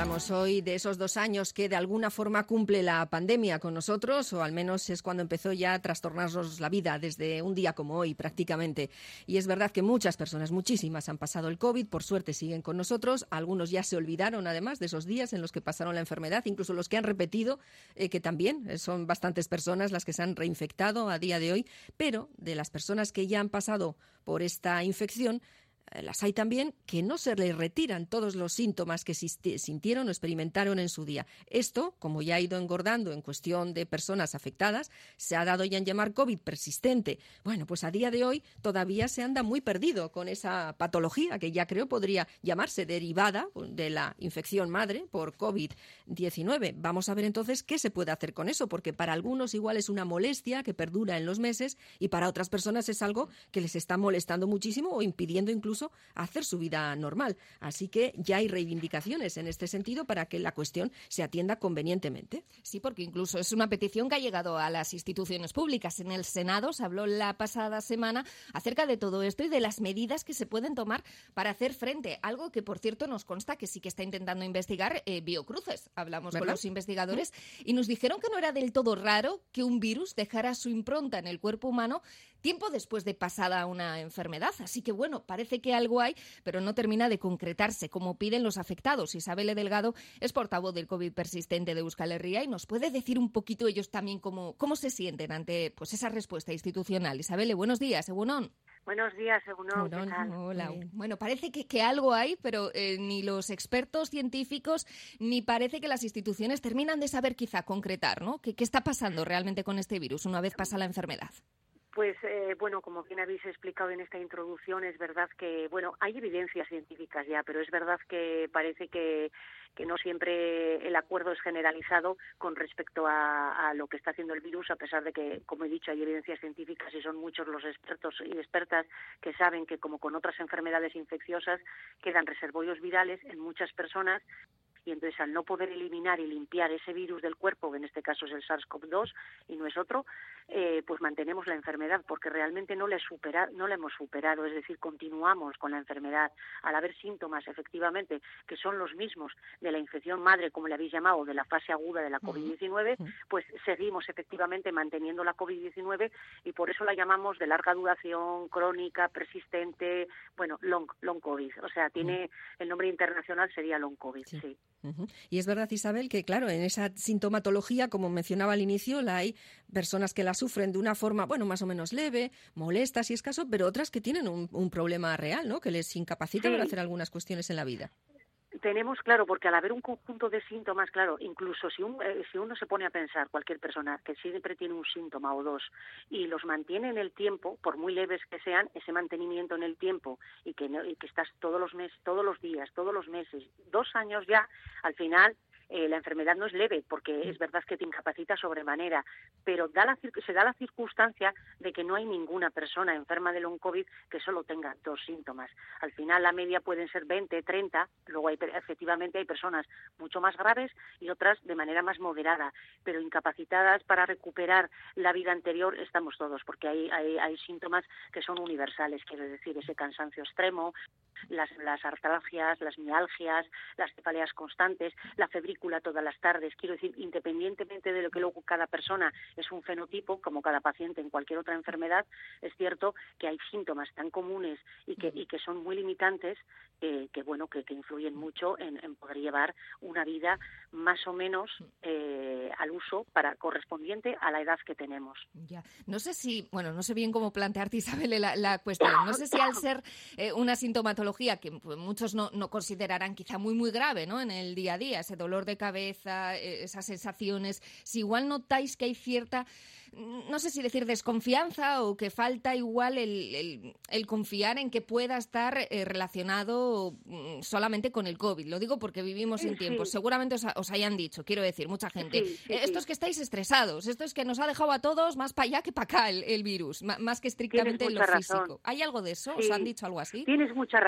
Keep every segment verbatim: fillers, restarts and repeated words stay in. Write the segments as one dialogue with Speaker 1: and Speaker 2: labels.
Speaker 1: Hablamos hoy de esos dos años que de alguna forma cumple la pandemia con nosotros, o al menos es cuando empezó ya a trastornarnos la vida, desde un día como hoy prácticamente. Y es verdad que muchas personas, muchísimas, han pasado el COVID, por suerte siguen con nosotros. Algunos ya se olvidaron además de esos días en los que pasaron la enfermedad, incluso los que han repetido, eh, que también eh, son bastantes personas las que se han reinfectado a día de hoy. Pero de las personas que ya han pasado por esta infección, las hay también que no se les retiran todos los síntomas que sintieron o experimentaron en su día. Esto, como ya ha ido engordando en cuestión de personas afectadas, se ha dado ya en llamar COVID persistente. Bueno, pues a día de hoy todavía se anda muy perdido con esa patología que ya creo podría llamarse derivada de la infección madre por COVID diecinueve. Vamos a ver entonces qué se puede hacer con eso, porque para algunos igual es una molestia que perdura en los meses y para otras personas es algo que les está molestando muchísimo o impidiendo incluso a hacer su vida normal. Así que ya hay reivindicaciones en este sentido para que la cuestión se atienda convenientemente.
Speaker 2: Sí, porque incluso es una petición que ha llegado a las instituciones públicas. En el Senado se habló la pasada semana acerca de todo esto y de las medidas que se pueden tomar para hacer frente. Algo que, por cierto, nos consta que sí que está intentando investigar eh, Biocruces. Hablamos ¿verdad? Con los investigadores ¿Mm? Y nos dijeron que no era del todo raro que un virus dejara su impronta en el cuerpo humano tiempo después de pasada una enfermedad. Así que, bueno, parece que algo hay, pero no termina de concretarse, como piden los afectados. Isabel Delgado es portavoz del COVID persistente de Euskal Herria y nos puede decir un poquito ellos también cómo, cómo se sienten ante pues esa respuesta institucional. Isabel, buenos días, egunon.
Speaker 3: Buenos días, Egunon. ¿Qué tal?
Speaker 2: Hola. Bueno, parece que, que algo hay, pero eh, ni los expertos científicos ni parece que las instituciones terminan de saber quizá concretar, ¿no? ¿Qué, qué está pasando realmente con este virus una vez pasa la enfermedad?
Speaker 3: Pues, eh, bueno, como bien habéis explicado en esta introducción, es verdad que, bueno, hay evidencias científicas ya, pero es verdad que parece que, que no siempre el acuerdo es generalizado con respecto a, a lo que está haciendo el virus, a pesar de que, como he dicho, hay evidencias científicas y son muchos los expertos y expertas que saben que, como con otras enfermedades infecciosas, quedan reservorios virales en muchas personas. Y entonces, al no poder eliminar y limpiar ese virus del cuerpo, que en este caso es el SARS-CoV dos y no es otro, eh, pues mantenemos la enfermedad, porque realmente no la, supera, no la hemos superado, es decir, continuamos con la enfermedad. Al haber síntomas, efectivamente, que son los mismos de la infección madre, como le habéis llamado, o de la fase aguda de la COVID diecinueve, pues seguimos efectivamente manteniendo la COVID diecinueve y por eso la llamamos de larga duración, crónica, persistente, bueno, long, long COVID. O sea, tiene el nombre internacional sería long COVID, sí. sí.
Speaker 1: Uh-huh. Y es verdad, Isabel, que claro, en esa sintomatología, como mencionaba al inicio, la hay personas que la sufren de una forma, bueno, más o menos leve, molesta si es caso, pero otras que tienen un, un problema real, ¿no? Que les incapacita sí. para hacer algunas cuestiones en la vida.
Speaker 3: Tenemos, claro, porque al haber un conjunto de síntomas, claro, incluso si, un, eh, si uno se pone a pensar, cualquier persona que siempre tiene un síntoma o dos y los mantiene en el tiempo, por muy leves que sean, ese mantenimiento en el tiempo y que, y que estás todos los meses, todos los días, todos los meses, dos años ya, al final eh, la enfermedad no es leve, porque es verdad que te incapacita sobremanera, pero da la, se da la circunstancia de que no hay ninguna persona enferma de long COVID que solo tenga dos síntomas. Al final la media pueden ser veinte, treinta, luego hay, efectivamente hay personas mucho más graves y otras de manera más moderada, pero incapacitadas para recuperar la vida anterior estamos todos, porque hay, hay, hay síntomas que son universales, quiero decir, ese cansancio extremo, las, las artralgias, las mialgias, las cefaleas constantes, la febrícula todas las tardes, quiero decir, independientemente de lo que luego cada persona es un fenotipo, como cada paciente en cualquier otra enfermedad, es cierto que hay síntomas tan comunes y que, y que son muy limitantes eh, que, bueno, que, que influyen mucho en, en poder llevar una vida más o menos eh, al uso para correspondiente a la edad que tenemos.
Speaker 2: Ya. No sé si, bueno, no sé bien cómo plantearte, Isabel, la, la cuestión. No sé si al ser eh, una sintomatología que pues, muchos no, no considerarán quizá muy, muy grave, ¿no? En el día a día, ese dolor de cabeza, eh, esas sensaciones, si igual notáis que hay cierta, no sé si decir desconfianza o que falta igual el, el, el confiar en que pueda estar eh, relacionado mm, solamente con el COVID. Lo digo porque vivimos en tiempos. Sí. Seguramente os, os hayan dicho, quiero decir, mucha gente, sí, sí, eh, esto es que estáis estresados, esto es que nos ha dejado a todos más para allá que para acá el, el virus, m- más que estrictamente en lo
Speaker 3: razón.
Speaker 2: físico. ¿Hay algo de eso?
Speaker 3: Sí.
Speaker 2: ¿Os han dicho algo así?
Speaker 3: Tienes mucha razón.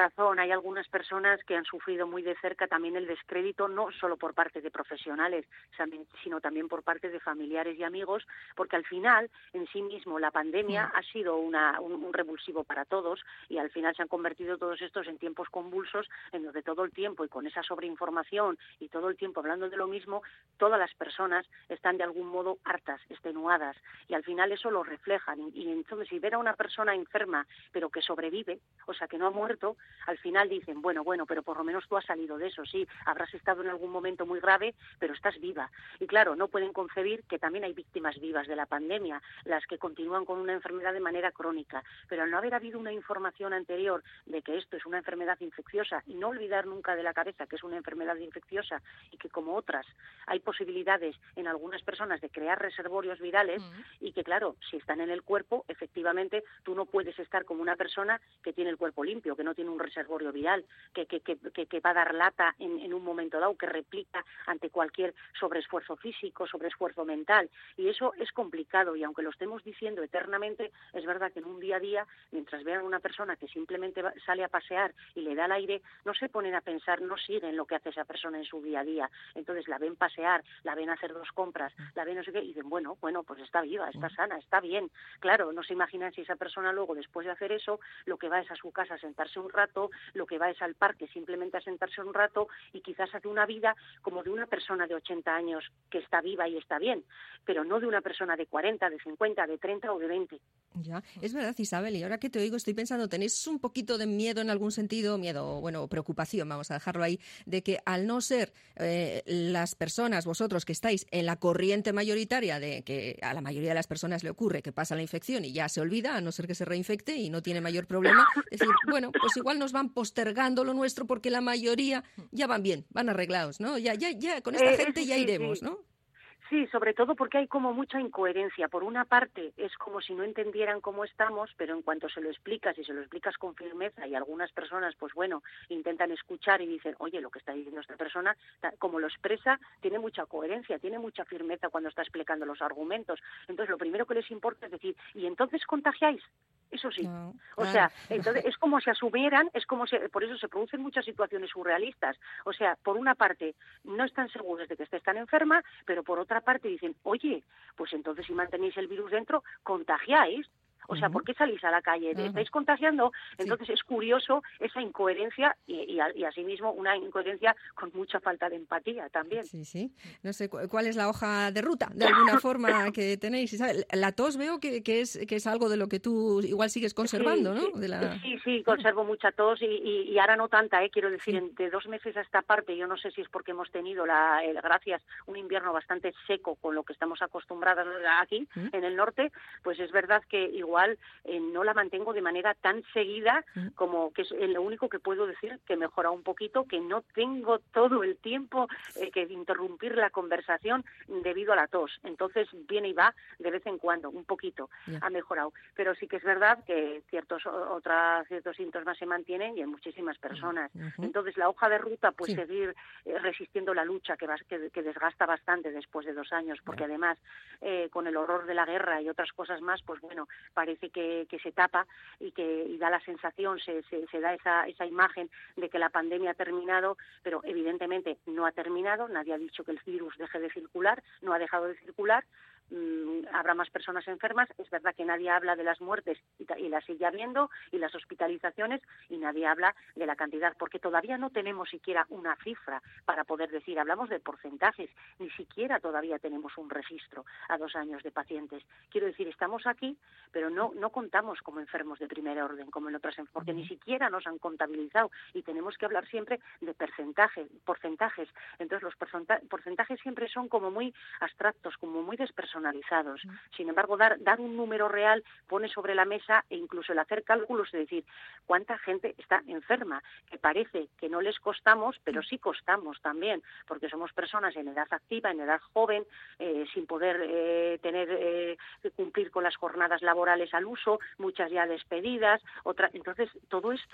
Speaker 3: razón. Hay algunas personas que han sufrido muy de cerca también el descrédito, no solo por parte de profesionales, sino también por parte de familiares y amigos, porque al final, en sí mismo, la pandemia ha sido una, un, un revulsivo para todos y al final se han convertido todos estos en tiempos convulsos en donde todo el tiempo y con esa sobreinformación y todo el tiempo hablando de lo mismo, todas las personas están de algún modo hartas, extenuadas y al final eso lo reflejan. Y, y entonces, si ver a una persona enferma pero que sobrevive, o sea, que no ha muerto, al final dicen, bueno, bueno, pero por lo menos tú has salido de eso, sí, habrás estado en algún momento muy grave, pero estás viva. Y claro, no pueden concebir que también hay víctimas vivas de la pandemia, las que continúan con una enfermedad de manera crónica, pero al no haber habido una información anterior de que esto es una enfermedad infecciosa y no olvidar nunca de la cabeza que es una enfermedad infecciosa y que como otras hay posibilidades en algunas personas de crear reservorios virales uh-huh. y que claro, si están en el cuerpo, efectivamente tú no puedes estar como una persona que tiene el cuerpo limpio, que no tiene un reservorio viral, que, que, que, que, que va a dar lata en, en un momento dado, que replica ante cualquier sobreesfuerzo físico, sobreesfuerzo mental. Y eso es complicado y aunque lo estemos diciendo eternamente, es verdad que en un día a día, mientras vean a una persona que simplemente va, sale a pasear y le da el aire, no se ponen a pensar, no siguen lo que hace esa persona en su día a día. Entonces la ven pasear, la ven hacer dos compras, la ven no sé qué, y dicen, bueno, bueno, pues está viva, está sana, está bien. Claro, no se imaginan si esa persona luego, después de hacer eso, lo que va es a su casa a sentarse un rato, lo que va es al parque simplemente a sentarse un rato y quizás hace una vida como de una persona de ochenta años que está viva y está bien, pero no de una persona de cuarenta, de cincuenta, de treinta o de veinte.
Speaker 1: Ya, es verdad, Isabel, y ahora que te oigo estoy pensando, ¿tenéis un poquito de miedo en algún sentido, miedo, bueno, preocupación, vamos a dejarlo ahí, de que al no ser eh, las personas, vosotros que estáis en la corriente mayoritaria de que a la mayoría de las personas le ocurre que pasa la infección y ya se olvida, a no ser que se reinfecte y no tiene mayor problema, es decir, bueno, pues igual nos van postergando lo nuestro porque la mayoría ya van bien, van arreglados, ¿no? Ya, ya, ya, con esta
Speaker 3: eh,
Speaker 1: gente
Speaker 3: sí,
Speaker 1: ya
Speaker 3: sí,
Speaker 1: iremos,
Speaker 3: sí.
Speaker 1: ¿no?
Speaker 3: Sí, sobre todo porque hay como mucha incoherencia. Por una parte, es como si no entendieran cómo estamos, pero en cuanto se lo explicas y se lo explicas con firmeza y algunas personas, pues bueno, intentan escuchar y dicen, oye, lo que está diciendo esta persona, como lo expresa, tiene mucha coherencia, tiene mucha firmeza cuando está explicando los argumentos. Entonces, lo primero que les importa es decir, ¿y entonces contagiáis? Eso sí. No, o claro. sea, entonces es como si asumieran, es como si, por eso se producen muchas situaciones surrealistas. O sea, por una parte, no están seguros de que estés tan enferma, pero por otra parte dicen, oye, pues entonces si mantenéis el virus dentro, contagiáis. O sea, ¿por qué salís a la calle? Uh-huh. ¿Estáis contagiando? Entonces sí. Es curioso esa incoherencia y, y, y asimismo una incoherencia con mucha falta de empatía también.
Speaker 1: Sí, sí. No sé cuál es la hoja de ruta, de alguna forma que tenéis. ¿Sabes? La tos veo que, que, es, que es algo de lo que tú igual sigues conservando,
Speaker 3: sí,
Speaker 1: ¿no? De la...
Speaker 3: Sí, sí, conservo claro. mucha tos y, y, y ahora no tanta, ¿eh? Quiero decir, sí. de dos meses a esta parte, yo no sé si es porque hemos tenido, la, el, gracias, un invierno bastante seco con lo que estamos acostumbrados aquí, ¿Mm? en el norte, pues es verdad que igual... Eh, no la mantengo de manera tan seguida como que es lo único que puedo decir que mejora un poquito, que no tengo todo el tiempo eh, que interrumpir la conversación debido a la tos. Entonces viene y va de vez en cuando, un poquito, yeah. ha mejorado. Pero sí que es verdad que ciertos otras, ciertos síntomas se mantienen y en muchísimas personas. Uh-huh. Entonces la hoja de ruta, pues sí. seguir eh, resistiendo la lucha que, va, que, que desgasta bastante después de dos años, porque yeah. además eh, con el horror de la guerra y otras cosas más, pues bueno, parece que que se tapa y que y da la sensación, se, se, se da esa, esa imagen de que la pandemia ha terminado, pero evidentemente no ha terminado, nadie ha dicho que el virus deje de circular, no ha dejado de circular, mm, habrá más personas enfermas, es verdad que nadie habla de las muertes y, y las sigue habiendo, y las hospitalizaciones, y nadie habla de la cantidad, porque todavía no tenemos siquiera una cifra para poder decir, hablamos de porcentajes, ni siquiera todavía tenemos un registro a dos años de pacientes. Quiero decir, estamos aquí, pero no, no contamos como enfermos de primer orden, como en otras, porque ni siquiera nos han contabilizado, y tenemos que hablar siempre de porcentaje, porcentajes. Entonces los porcentajes siempre son como muy abstractos, como muy despersonalizados. Sin embargo, dar, dar un número real pone sobre la mesa, e incluso el hacer cálculos, es decir, cuánta gente está enferma, que parece que no les costamos, pero sí costamos también, porque somos personas en edad activa, en edad joven, eh, sin poder eh, tener eh, cumplir con las jornadas laborales al uso, muchas ya despedidas, otra, entonces todo esto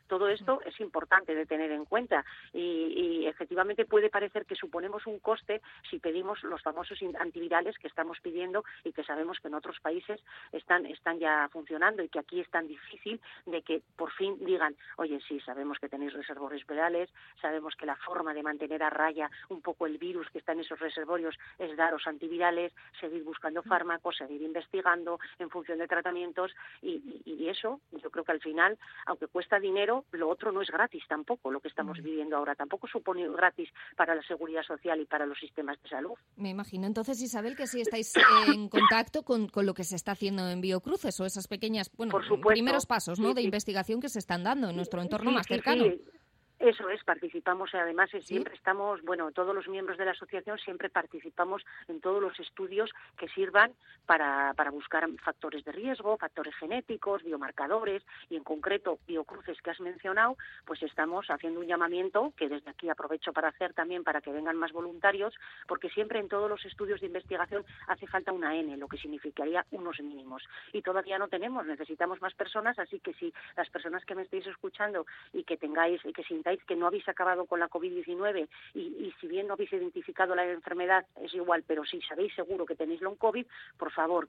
Speaker 3: Todo esto es importante de tener en cuenta y, y efectivamente puede parecer que suponemos un coste si pedimos los famosos antivirales que estamos pidiendo y que sabemos que en otros países están, están ya funcionando y que aquí es tan difícil de que por fin digan, oye, sí, sabemos que tenéis reservorios virales, sabemos que la forma de mantener a raya un poco el virus que está en esos reservorios es daros antivirales, seguir buscando fármacos, seguir investigando en función de tratamientos y, y, y eso, yo creo que al final, aunque cuesta dinero, lo otro no es gratis tampoco, lo que estamos viviendo ahora tampoco supone gratis para la seguridad social y para los sistemas de salud.
Speaker 2: Me imagino entonces, Isabel, que sí estáis en contacto con, con lo que se está haciendo en Biocruces o esas pequeñas, bueno, primeros pasos, ¿no?, sí, de sí. investigación que se están dando en nuestro entorno
Speaker 3: sí,
Speaker 2: más
Speaker 3: sí,
Speaker 2: cercano.
Speaker 3: Sí. Eso es, participamos, además
Speaker 2: ¿Sí?
Speaker 3: siempre estamos, bueno, todos los miembros de la asociación siempre participamos en todos los estudios que sirvan para, para buscar factores de riesgo, factores genéticos, biomarcadores y en concreto Biocruces que has mencionado, pues estamos haciendo un llamamiento que desde aquí aprovecho para hacer también para que vengan más voluntarios, porque siempre en todos los estudios de investigación hace falta una N, lo que significaría unos mínimos y todavía no tenemos, necesitamos más personas, así que si las personas que me estáis escuchando y que tengáis y que sintáis que no habéis acabado con la covid diecinueve y, y si bien no habéis identificado la enfermedad es igual, pero si sabéis seguro que tenéis long COVID, por favor,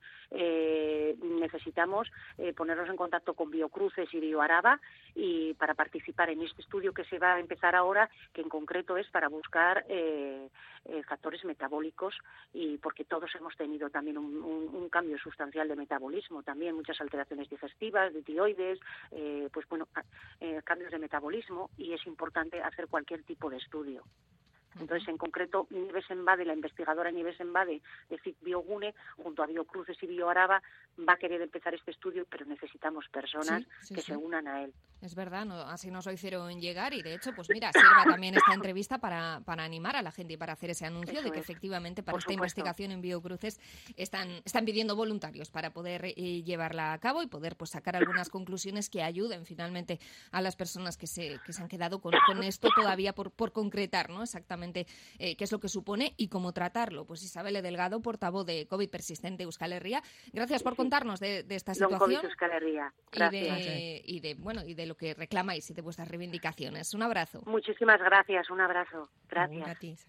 Speaker 3: eh, necesitamos eh, ponernos en contacto con Biocruces y Bioaraba y para participar en este estudio que se va a empezar ahora, que en concreto es para buscar eh, eh, factores metabólicos y porque todos hemos tenido también un, un, un cambio sustancial de metabolismo, también muchas alteraciones digestivas, de tiroides, eh, pues bueno, eh, cambios de metabolismo y es importante hacer cualquier tipo de estudio. Entonces, en concreto, Nieves Embade, la investigadora Nieves Embade de F I C Biogune, junto a Biocruces y Bioaraba, va a querer empezar este estudio, pero necesitamos personas
Speaker 2: sí, sí,
Speaker 3: que
Speaker 2: sí.
Speaker 3: se unan a él.
Speaker 2: Es verdad, no, así nos lo hicieron llegar y, de hecho, pues mira, sirva también esta entrevista para, para animar a la gente y para hacer ese anuncio
Speaker 3: Eso
Speaker 2: de que
Speaker 3: es.
Speaker 2: efectivamente para
Speaker 3: Por
Speaker 2: esta
Speaker 3: supuesto.
Speaker 2: investigación en Biocruces están, están pidiendo voluntarios para poder eh, llevarla a cabo y poder pues sacar algunas conclusiones que ayuden finalmente a las personas que se, que se han quedado con, con esto todavía por, por concretar, ¿no? Exactamente eh, qué es lo que supone y cómo tratarlo. Pues Isabel Delgado, portavoz de COVID persistente Euskal Herria, gracias por contarnos de, de esta situación
Speaker 3: Long COVID Euskal Herria.
Speaker 2: Gracias. Y de, y de bueno y de lo que reclamáis y de vuestras reivindicaciones. Un abrazo.
Speaker 3: Muchísimas gracias, un abrazo. Gracias.
Speaker 1: Gracias.